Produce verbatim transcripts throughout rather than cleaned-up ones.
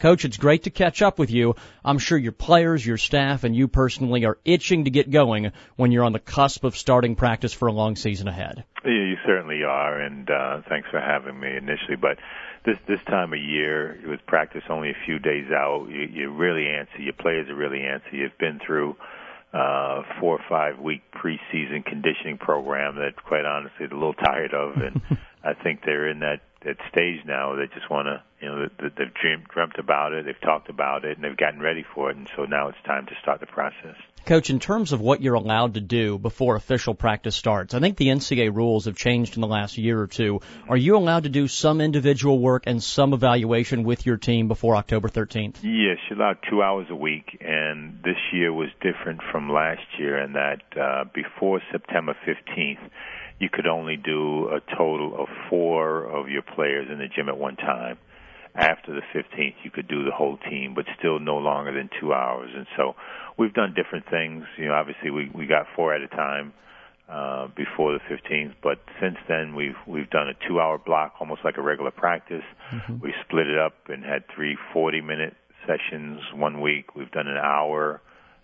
Coach, it's great to catch up with you. I'm sure your players, your staff, and you personally are itching to get going when you're on the cusp of starting practice for a long season ahead. Yeah, you certainly are, and uh, thanks for having me initially. But this this time of year, with practice only a few days out, you, you really antsy. Your players are really antsy. You've been through uh, four or five week preseason conditioning program that, quite honestly, they're a little tired of, and I think they're in that, that stage now. They just want to, you know, they've dreamed, dreamt about it, they've talked about it, and they've gotten ready for it, and so now it's time to start the process. Coach, in terms of what you're allowed to do before official practice starts, I think the N C double A rules have changed in the last year or two. Are you allowed to do some individual work and some evaluation with your team before October thirteenth? Yes, you're allowed two hours a week, and this year was different from last year in that uh, before September fifteenth, you could only do a total of four of your players in the gym at one time. After the fifteenth, you could do the whole team, but still no longer than two hours. And so we've done different things. You know, obviously we, we got four at a time uh, before the fifteenth, but since then we've we've done a two-hour block, almost like a regular practice. Mm-hmm. We split it up and had three forty-minute sessions one week. We've done an hour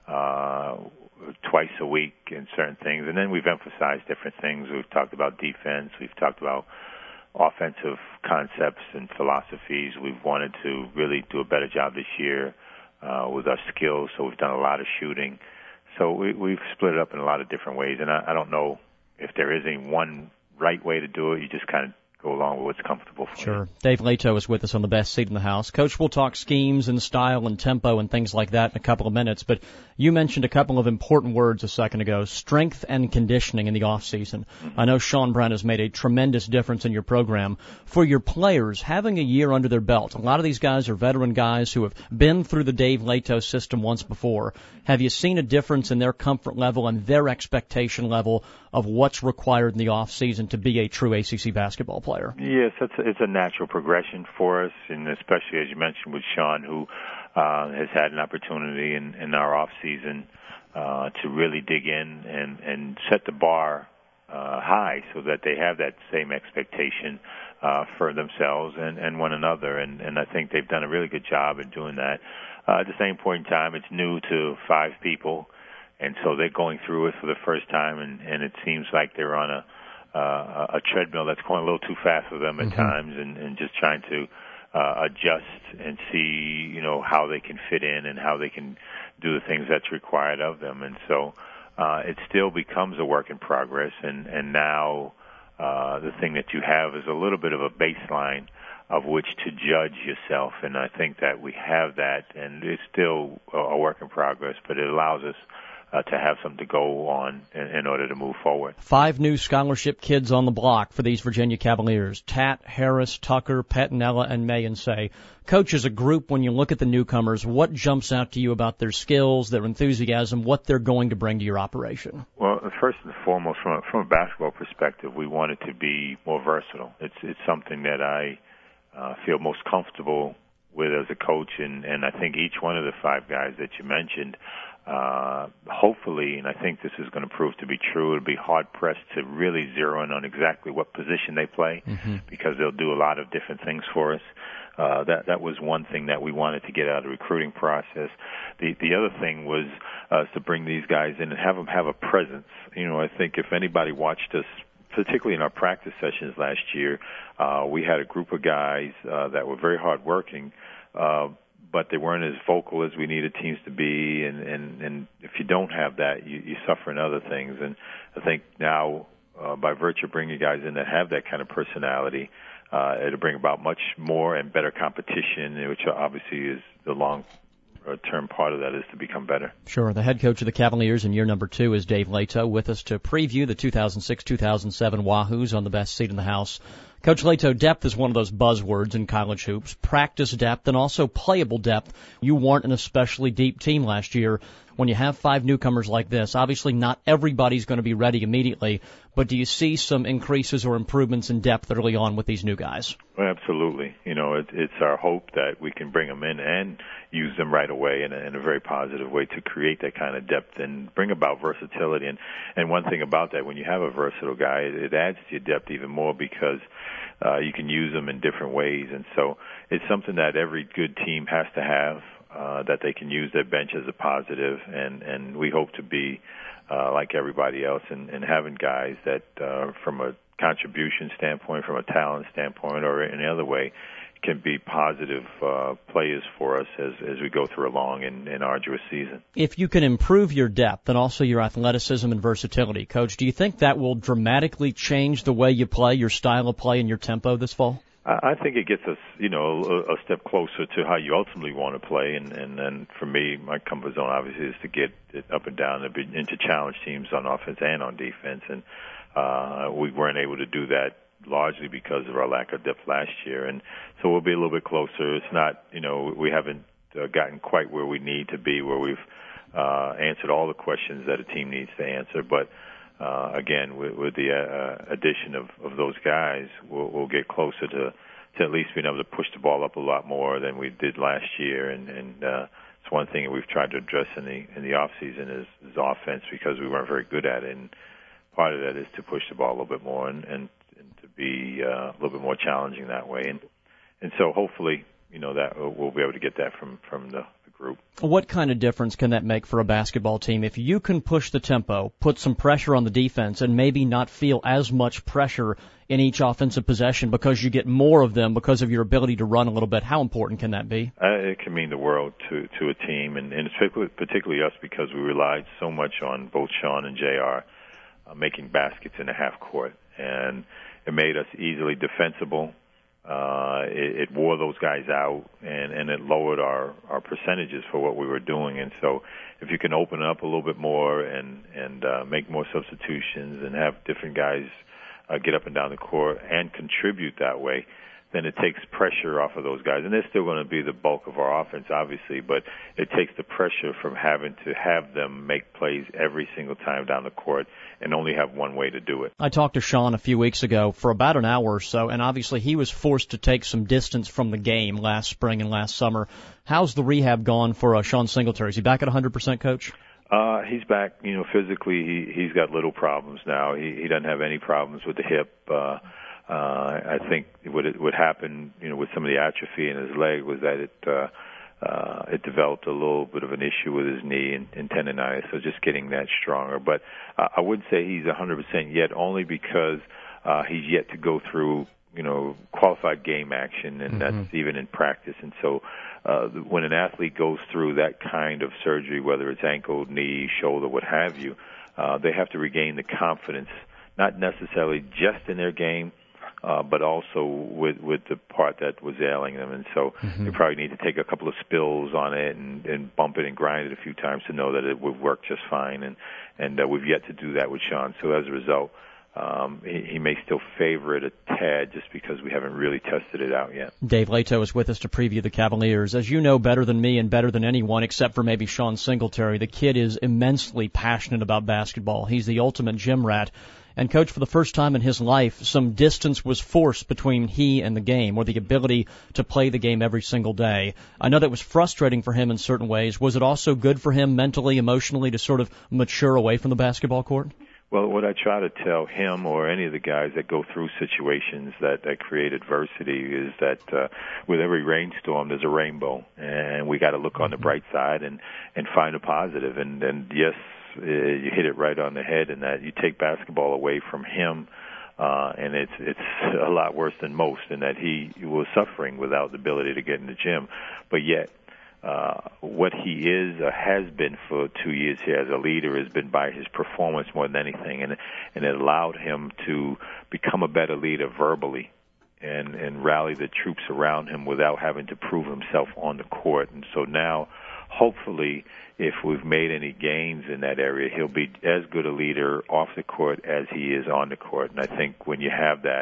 uh, twice a week in certain things, and then we've emphasized different things. We've talked about defense. We've talked about offensive concepts and philosophies. We've wanted to really do a better job this year uh, with our skills, so we've done a lot of shooting. So we, we've split it up in a lot of different ways, and I, I don't know if there is any one right way to do it. You just kind of go along with what's comfortable for sure. you. Dave Leto is with us on the best seat in the house. Coach, we'll talk schemes and style and tempo and things like that in a couple of minutes, but you mentioned a couple of important words a second ago, strength and conditioning in the off season. Mm-hmm. I know Sean Brent has made a tremendous difference in your program. For your players, having a year under their belt, a lot of these guys are veteran guys who have been through the Dave Leto system once before. Have you seen a difference in their comfort level and their expectation level of what's required in the off season to be a true A C C basketball player? Yes, it's a, it's a natural progression for us, and especially as you mentioned with Sean, who uh, has had an opportunity in, in our off season uh, to really dig in and, and set the bar uh, high so that they have that same expectation uh, for themselves and, and one another, and, and I think they've done a really good job in doing that. Uh, at the same point in time, it's new to five people, and so they're going through it for the first time, and, and it seems like they're on a Uh, a treadmill that's going a little too fast for them at mm-hmm. times, and, and just trying to uh, adjust and see, you know, how they can fit in and how they can do the things that's required of them. And so uh, it still becomes a work in progress, and, and now uh, the thing that you have is a little bit of a baseline of which to judge yourself, and I think that we have that, and it's still a work in progress, but it allows us Uh, to have something to go on in, in order to move forward. Five new scholarship kids on the block for these Virginia Cavaliers: Tat, Harris, Tucker, Pettinella, and Mayensay. Coach, as a group, when you look at the newcomers, what jumps out to you about their skills, their enthusiasm, what they're going to bring to your operation? Well, first and foremost, from a, from a basketball perspective, we want it to be more versatile. It's it's something that I uh, feel most comfortable with as a coach, and, and I think each one of the five guys that you mentioned, Uh, hopefully, and I think this is going to prove to be true, it'll be hard-pressed to really zero in on exactly what position they play mm-hmm. because they'll do a lot of different things for us. Uh, that that was one thing that we wanted to get out of the recruiting process. The the other thing was uh, to bring these guys in and have them have a presence. You know, I think if anybody watched us, particularly in our practice sessions last year, uh, we had a group of guys uh, that were very hard-working, uh, but they weren't as vocal as we needed teams to be, and, and, and if you don't have that, you, you suffer in other things. And I think now, uh, by virtue of bringing guys in that have that kind of personality, uh, it'll bring about much more and better competition, which obviously is the long-term part of that is to become better. Sure. The head coach of the Cavaliers in year number two is Dave Leto, with us to preview the two thousand six two thousand seven Wahoos on the best seat in the house. Coach Leto, depth is one of those buzzwords in college hoops. Practice depth and also playable depth. You weren't an especially deep team last year. when you have five newcomers like this, obviously not everybody's going to be ready immediately, but do you see some increases or improvements in depth early on with these new guys? Well, absolutely. You know, it, it's our hope that we can bring them in and use them right away in a, in a very positive way to create that kind of depth and bring about versatility. And, and one thing about that, when you have a versatile guy, it, it adds to your depth even more because uh, you can use them in different ways. And so it's something that every good team has to have, uh, that they can use their bench as a positive, and, and we hope to be uh, like everybody else and, and having guys that uh, from a contribution standpoint, from a talent standpoint, or any other way, can be positive uh, players for us as, as we go through a long and, and arduous season. If you can improve your depth and also your athleticism and versatility, Coach, do you think that will dramatically change the way you play, your style of play, and your tempo this fall? I think it gets us, you know, a, a step closer to how you ultimately want to play. And, and, and for me, my comfort zone obviously is to get it up and down and, be, and to challenge teams on offense and on defense. And uh, we weren't able to do that largely because of our lack of depth last year. And so we'll be a little bit closer. It's not, you know, we haven't uh, gotten quite where we need to be, where we've uh, answered all the questions that a team needs to answer. But Uh, again, with, with the uh, addition of, of those guys, we'll, we'll get closer to, to at least being able to push the ball up a lot more than we did last year. And, and uh, it's one thing that we've tried to address in the in the off season is, is offense, because we weren't very good at it. And part of that is to push the ball a little bit more and, and, and to be uh, a little bit more challenging that way. And and so hopefully, you know, that we'll be able to get that from from the. Group. What kind of difference can that make for a basketball team if you can push the tempo, put some pressure on the defense, and maybe not feel as much pressure in each offensive possession because you get more of them because of your ability to run a little bit? How important can that be? Uh, it can mean the world to to a team, and, and particularly, particularly us, because we relied so much on both Sean and J R uh, making baskets in the half court, and it made us easily defensible. Uh, it, it wore those guys out, and, and it lowered our, our percentages for what we were doing. And so if you can open up a little bit more and, and uh, make more substitutions and have different guys uh, get up and down the court and contribute that way, then it takes pressure off of those guys. And they're still going to be the bulk of our offense, obviously, but it takes the pressure from having to have them make plays every single time down the court and only have one way to do it. I talked to Sean a few weeks ago for about an hour or so, and obviously he was forced to take some distance from the game last spring and last summer. How's the rehab gone for uh, Sean Singletary? Is he back at one hundred percent, Coach? Uh, he's back, you know, physically. He, he's got little problems now. He, he doesn't have any problems with the hip. Uh, Uh, I think what it would happen, you know, with some of the atrophy in his leg was that it uh, uh, it developed a little bit of an issue with his knee and, and tendonitis, so just getting that stronger. But uh, I wouldn't say he's one hundred percent yet, only because uh, he's yet to go through, you know, qualified game action, and mm-hmm. that's even in practice. And so uh, when an athlete goes through that kind of surgery, whether it's ankle, knee, shoulder, what have you, uh, they have to regain the confidence, not necessarily just in their game, Uh, but also with with the part that was ailing them. And so mm-hmm. you probably need to take a couple of spills on it and, and bump it and grind it a few times to know that it would work just fine. And, and uh, we've yet to do that with Sean. So as a result, um, he, he may still favor it a tad just because we haven't really tested it out yet. Dave Leto is with us to preview the Cavaliers. As you know better than me and better than anyone, except for maybe Sean Singletary, the kid is immensely passionate about basketball. He's the ultimate gym rat. And, Coach, for the first time in his life, some distance was forced between he and the game, or the ability to play the game every single day. I know that was frustrating for him in certain ways. Was it also good for him mentally, emotionally, to sort of mature away from the basketball court? Well, what I try to tell him or any of the guys that go through situations that, that create adversity is that uh, with every rainstorm, there's a rainbow, and we got to look on the bright side and, and find a positive. And, and yes, you hit it right on the head in that you take basketball away from him, uh, and it's it's a lot worse than most in that he was suffering without the ability to get in the gym. But yet, uh, what he is or has been for two years here as a leader has been by his performance more than anything, and and it allowed him to become a better leader verbally and, and rally the troops around him without having to prove himself on the court. And so now, hopefully, if we've made any gains in that area, he'll be as good a leader off the court as he is on the court. And I think when you have that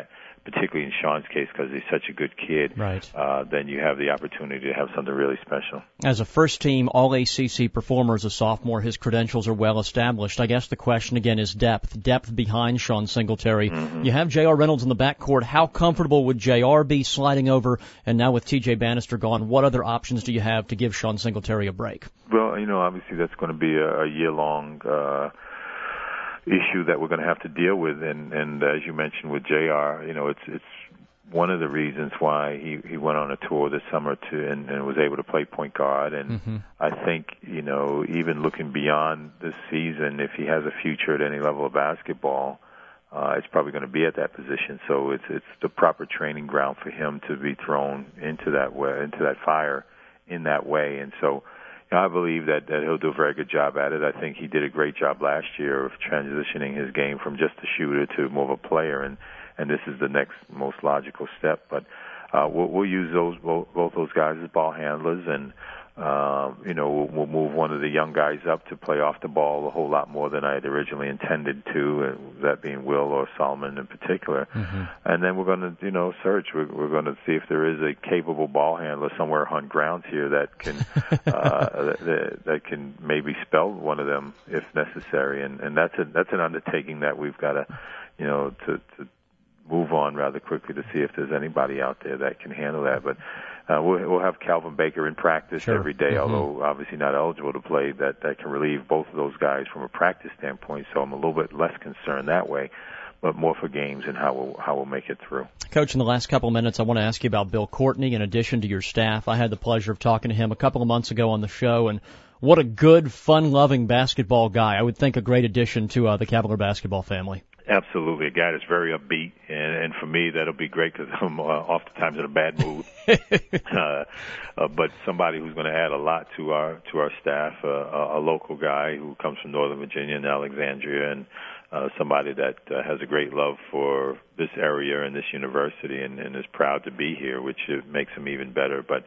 particularly in Sean's case because he's such a good kid, right. uh, then you have the opportunity to have something really special. As a first-team All-A C C performer as a sophomore, his credentials are well established. I guess the question again is depth, depth behind Sean Singletary. Mm-hmm. You have J R. Reynolds in the backcourt. How comfortable would J R be sliding over? And now with T J Bannister gone, what other options do you have to give Sean Singletary a break? Well, you know, obviously that's going to be a, a year-long uh issue that we're going to have to deal with, and, and as you mentioned with J R, you know, it's it's one of the reasons why he, he went on a tour this summer to and, and was able to play point guard. And mm-hmm. I think, you know, even looking beyond this season, if he has a future at any level of basketball, uh, it's probably going to be at that position. So it's it's the proper training ground for him to be thrown into that way, into that fire in that way. And so I believe that, that he'll do a very good job at it. I think he did a great job last year of transitioning his game from just a shooter to more of a player, and, and this is the next most logical step. But uh, we'll, we'll use those both, both those guys as ball handlers, and uh, you know we'll, we'll move one of the young guys up to play off the ball a whole lot more than I had originally intended to, uh, that being Will or Solomon in particular. Mm-hmm. And then we're going to, you know, search. We're, we're going to see if there is a capable ball handler somewhere on grounds here that can uh, that, that can maybe spell one of them if necessary. And, and that's a that's an undertaking that we've got to, you know, to, to move on rather quickly to see if there's anybody out there that can handle that. But uh, we'll, we'll have Calvin Baker in practice sure. every day, mm-hmm. although obviously not eligible to play, that, that can relieve both of those guys from a practice standpoint. So I'm a little bit less concerned that way, but more for games and how we'll, how we'll make it through. Coach, in the last couple of minutes, I want to ask you about Bill Courtney in addition to your staff. I had the pleasure of talking to him a couple of months ago on the show, and what a good, fun-loving basketball guy. I would think a great addition to uh, the Cavalier basketball family. Absolutely. A guy that's very upbeat, and, and for me, that'll be great because I'm uh, oftentimes in a bad mood. uh, uh, but somebody who's going to add a lot to our to our staff, uh, a, a local guy who comes from Northern Virginia and Alexandria, and uh, somebody that uh, has a great love for this area and this university, and, and is proud to be here, which uh, makes him even better. But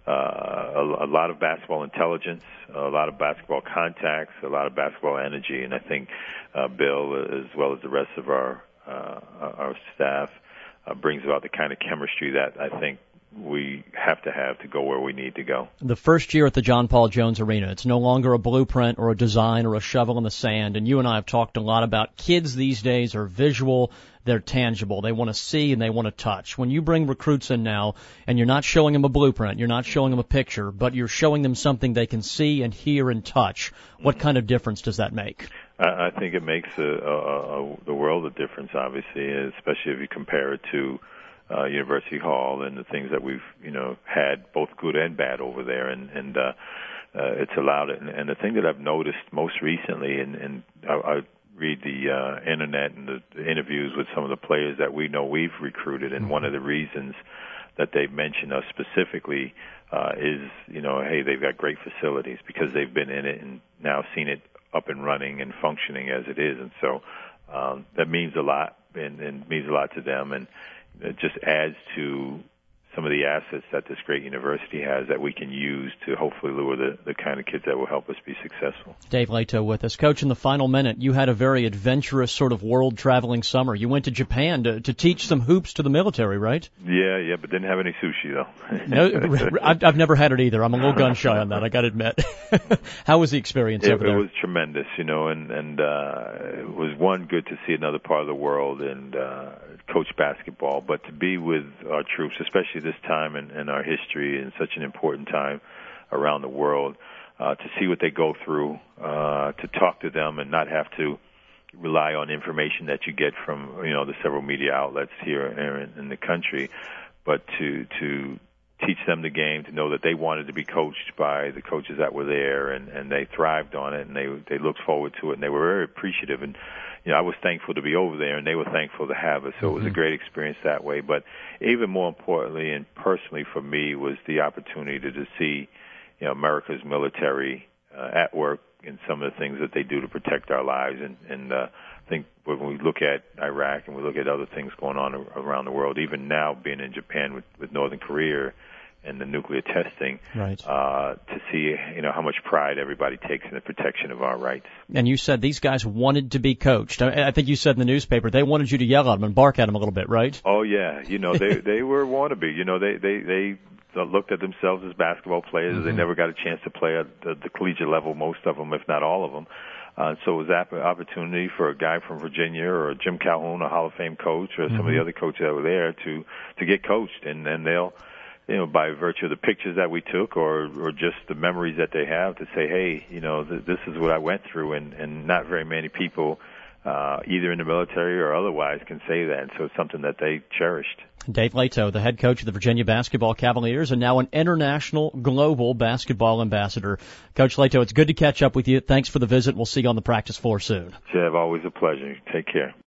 uh, a, a lot of basketball intelligence, a lot of basketball contacts, a lot of basketball energy, and I think uh, Bill, as well as the rest of our uh, our staff, uh, brings about the kind of chemistry that I think we have to have to go where we need to go. The first year at the John Paul Jones Arena, it's no longer a blueprint or a design or a shovel in the sand, and you and I have talked a lot about kids these days are visual, they're tangible, they want to see and they want to touch. When you bring recruits in now and you're not showing them a blueprint, you're not showing them a picture, but you're showing them something they can see and hear and touch, what mm-hmm. kind of difference does that make? I, I think it makes a, a, a, the world of difference, obviously, especially if you compare it to Uh, University Hall and the things that we've, you know, had both good and bad over there, and and uh, uh, it's allowed it. And, and the thing that I've noticed most recently, and, and I, I read the uh, internet and the, the interviews with some of the players that we know we've recruited, and one of the reasons that they mention us specifically uh, is, you know, hey, they've got great facilities because they've been in it and now seen it up and running and functioning as it is, and so um, that means a lot and, and means a lot to them, and it just adds to some of the assets that this great university has that we can use to hopefully lure the, the kind of kids that will help us be successful. Dave Leto with us. Coach, in the final minute, you had a very adventurous sort of world-traveling summer. You went to Japan to, to teach some hoops to the military, right? Yeah, yeah, but didn't have any sushi, though. no, I've, I've never had it either. I'm a little gun-shy on that, I got to admit. How was the experience it, over there? It was tremendous, you know, and, and uh, it was, one, good to see another part of the world and uh, coach basketball, but to be with our troops, especially this time in, in our history and such an important time around the world, uh, to see what they go through, uh, to talk to them and not have to rely on information that you get from, you know, the several media outlets here in, in the country, but to to teach them the game, to know that they wanted to be coached by the coaches that were there, and, and they thrived on it, and they they looked forward to it, and they were very appreciative. And you know, I was thankful to be over there, and they were thankful to have us. So it was a great experience that way. But even more importantly, and personally for me, was the opportunity to, to see, you know, America's military uh, at work in some of the things that they do to protect our lives. And, and uh, I think when we look at Iraq and we look at other things going on around the world, even now being in Japan with, with Northern Korea and the nuclear testing, right. uh, to see, you know, how much pride everybody takes in the protection of our rights. And you said these guys wanted to be coached. I, I think you said in the newspaper they wanted you to yell at them and bark at them a little bit, right? Oh yeah, you know, they they were wannabe. You know, they they they looked at themselves as basketball players. Mm-hmm. They never got a chance to play at the, the collegiate level, most of them, if not all of them. Uh, so it was an opportunity for a guy from Virginia or Jim Calhoun, a Hall of Fame coach, or mm-hmm. some of the other coaches that were there to to get coached, and and they'll, you know, by virtue of the pictures that we took, or or just the memories that they have, to say, hey, you know, th- this is what I went through, and and not very many people, uh, either in the military or otherwise, can say that. And so it's something that they cherished. Dave Leitao, the head coach of the Virginia Basketball Cavaliers and now an international global basketball ambassador. Coach Leitao, it's good to catch up with you. Thanks for the visit. We'll see you on the practice floor soon. Jeff, always a pleasure. Take care.